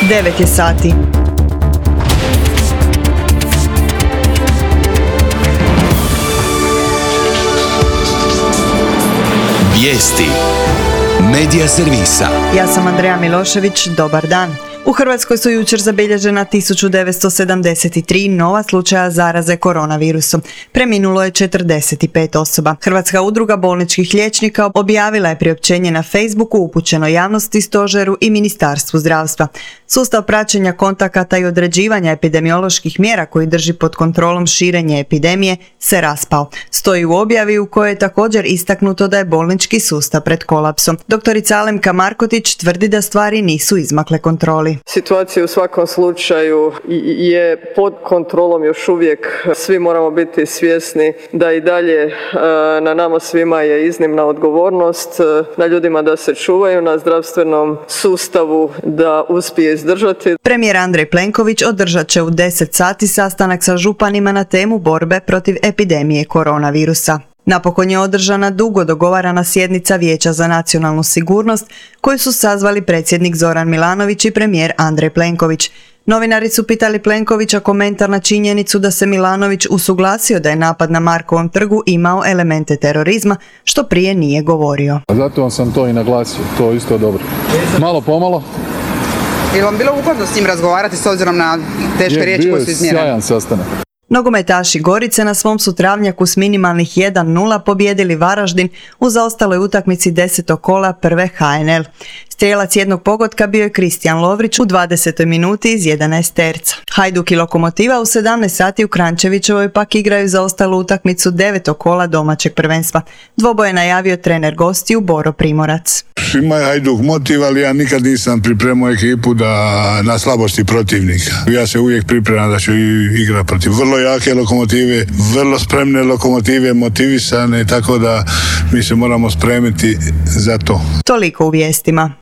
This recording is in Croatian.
9 je sati. Vijesti Medija servisa. Ja sam Andreja Milošević, dobar dan. U Hrvatskoj su jučer zabilježena 1973 nova slučaja zaraze koronavirusom. Preminulo je 45 osoba. Hrvatska udruga bolničkih liječnika objavila je priopćenje na Facebooku upućeno javnosti, stožeru i Ministarstvu zdravstva. Sustav praćenja kontakata i određivanja epidemioloških mjera koji drži pod kontrolom širenje epidemije se raspao. Stoji u objavi u kojoj je također istaknuto da je bolnički sustav pred kolapsom. Doktorica Alemka Markotić tvrdi da stvari nisu izmakle kontroli. Situacija u svakom slučaju je pod kontrolom još uvijek. Svi moramo biti svjesni da i dalje na nama svima je iznimna odgovornost, na ljudima da se čuvaju, na zdravstvenom sustavu da uspije izdržati. Premijer Andrej Plenković održat će u 10 sati sastanak sa županima na temu borbe protiv epidemije koronavirusa. Napokon je održana dugo dogovarana sjednica Vijeća za nacionalnu sigurnost koju su sazvali predsjednik Zoran Milanović i premijer Andrej Plenković. Novinari su pitali Plenkovića komentar na činjenicu da se Milanović usuglasio da je napad na Markovom trgu imao elemente terorizma, što prije nije govorio. Zato sam to i naglasio, to je isto dobro. Malo pomalo. Je li vam bilo ugodno s njim razgovarati s obzirom na teške riječi koje su izmjerene? Bio je sjajan sastanak. Nogometaši Gorice na svom su travnjaku s minimalnih 1:0 pobijedili Varaždin u zaostaloj utakmici 10. kola prve HNL. Strijelac jednog pogotka bio je Kristijan Lovrić u 20. minuti iz 11 terca. Hajduk i Lokomotiva u 17 sati u Kranjčevićevoj pak igraju zaostalu utakmicu 9. kola domaćeg prvenstva. Dvoboj je najavio trener gostiju Boro Primorac. Ima je Hajduk motiv, ali ja nikad nisam pripremao ekipu na slabosti protivnika. Ja se uvijek pripremam da ću igrati protiv vrlo jake Lokomotive, vrlo spremne Lokomotive, motivisane, tako da mi se moramo spremiti za to. Toliko u vijestima.